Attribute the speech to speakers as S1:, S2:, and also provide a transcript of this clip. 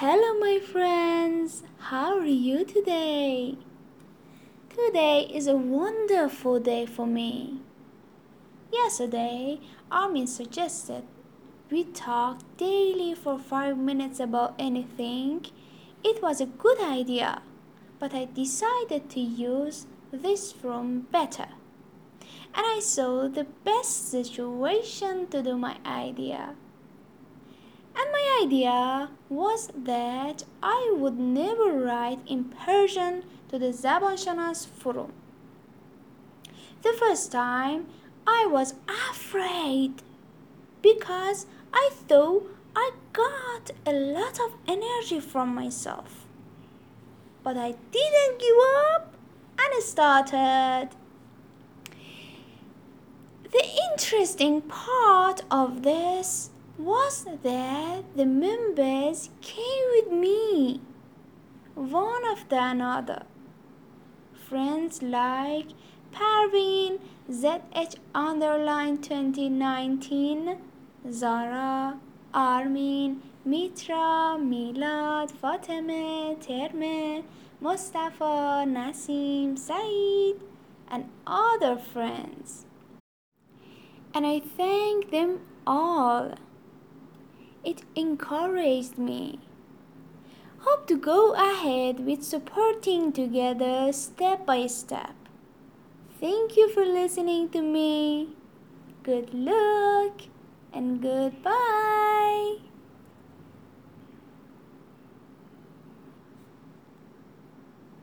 S1: Hello, my friends. How are you today? Today is a wonderful day for me. Yesterday, Armin suggested we talk daily for 5 minutes about anything. It was a good idea, but I decided to use this room better. And I saw the best situation to do my idea. And my idea was that I would never write in Persian to the Zabanshanas forum. The first time I was afraid because I thought I got a lot of energy from myself. But I didn't give up and started. The interesting part of this was that the members came with me, one after another. Friends like Parveen, ZH_2019, Zara, Armin, Mitra, Milad, Fateme, Terme, Mustafa, Nasim, Saeed, and other friends. And I thank them all. It encouraged me. Hope to go ahead with supporting together step by step. Thank you for listening to me. Good luck and goodbye.